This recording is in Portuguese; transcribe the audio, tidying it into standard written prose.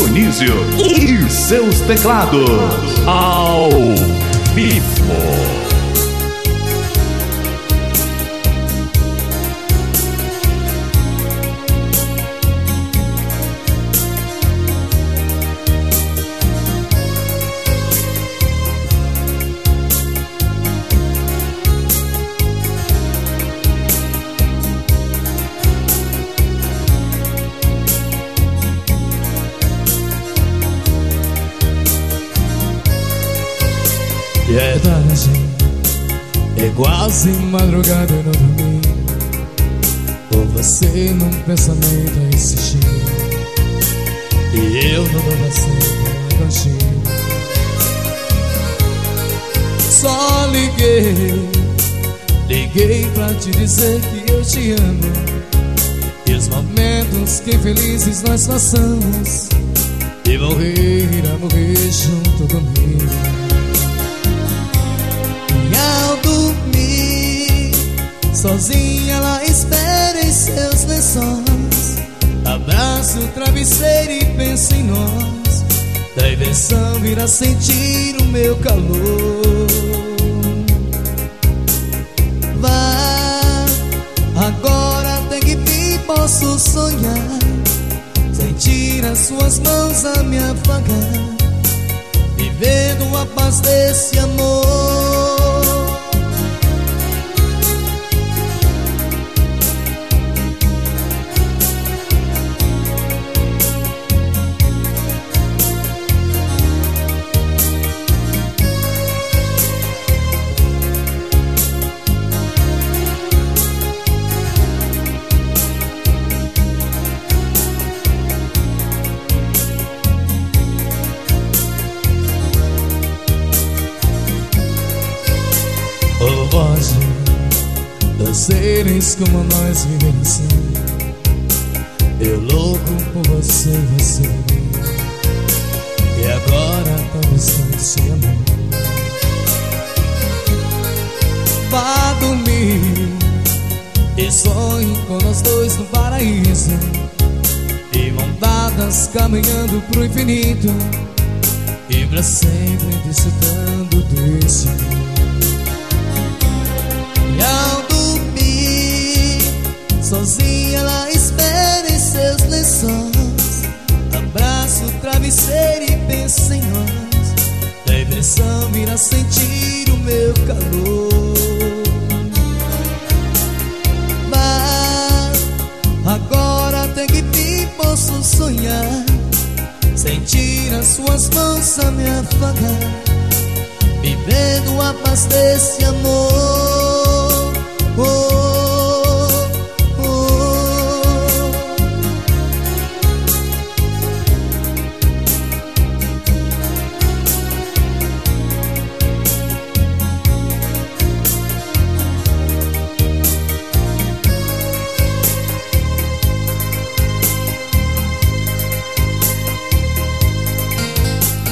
Dionísio e seus teclados ao vivo. E é tarde, é quase madrugada, eu não dormi, com você num pensamento a insistir, e eu não dava sempre contigo. Só liguei pra te dizer que eu te amo, e os momentos que felizes nós passamos, e morrer junto comigo. Ao dormir, sozinha ela espera em seus lençóis, abraça o travesseiro e pensa em nós. Da invenção virá sentir o meu calor. Vá, agora tem que vir, posso sonhar, sentir as suas mãos a me afagar, vivendo a paz desse amor. Ou pode das seres como nós viver assim, eu louco por você, você e agora talvez tanto sem amor. Vá dormir e sonhe com nós dois no paraíso, e mão dadas caminhando pro infinito, e pra sempre desfrutando desse amor. E ao dormir, sozinha ela espera em seus lençóis, abraça o travesseiro e pensa em nós. Da impressão virá sentir o meu calor. Mas agora tem que vir, posso sonhar, sentir as suas mãos a me afagar, vivendo a paz desse amor.